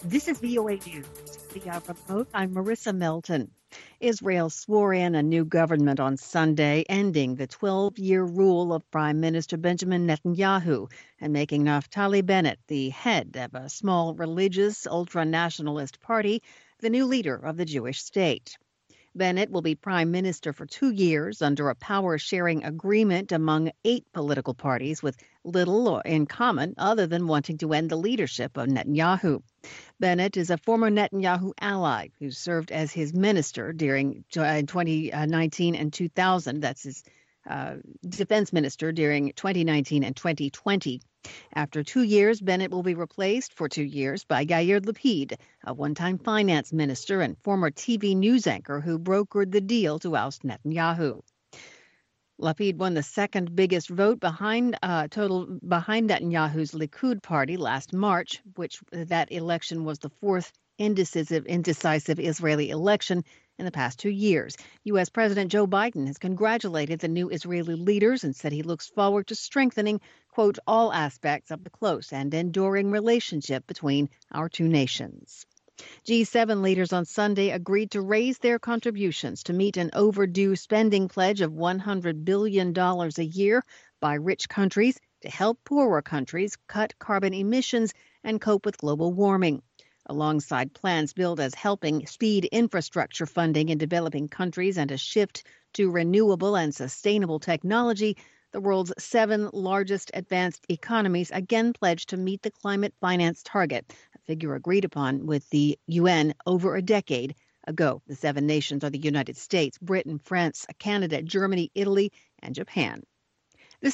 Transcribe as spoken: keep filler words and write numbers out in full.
This is V O A News. The uh, remote. I'm Marissa Melton. Israel swore in a new government on Sunday, ending the twelve-year rule of Prime Minister Benjamin Netanyahu and making Naftali Bennett the head of a small religious ultra-nationalist party, the new leader of the Jewish state. Bennett will be prime minister for two years under a power-sharing agreement among eight political parties with little in common other than wanting to end the leadership of Netanyahu. Bennett is a former Netanyahu ally who served as his minister during twenty nineteen and two thousand. That's his uh, defense minister during twenty nineteen and twenty twenty. After two years, Bennett will be replaced for two years by Yair Lapid, a one-time finance minister and former T V news anchor who brokered the deal to oust Netanyahu. Lapid won the second biggest vote behind uh, total behind Netanyahu's Likud party last March, which that election was the fourth indecisive, indecisive Israeli election in the past two years. U S. President Joe Biden has congratulated the new Israeli leaders and said he looks forward to strengthening, quote, all aspects of the close and enduring relationship between our two nations. G seven leaders on Sunday agreed to raise their contributions to meet an overdue spending pledge of one hundred billion dollars a year by rich countries to help poorer countries cut carbon emissions and cope with global warming. Alongside plans billed as helping speed infrastructure funding in developing countries and a shift to renewable and sustainable technology, the world's seven largest advanced economies again pledged to meet the climate finance target, a figure agreed upon with the U N over a decade ago. The seven nations are the United States, Britain, France, Canada, Germany, Italy, and Japan.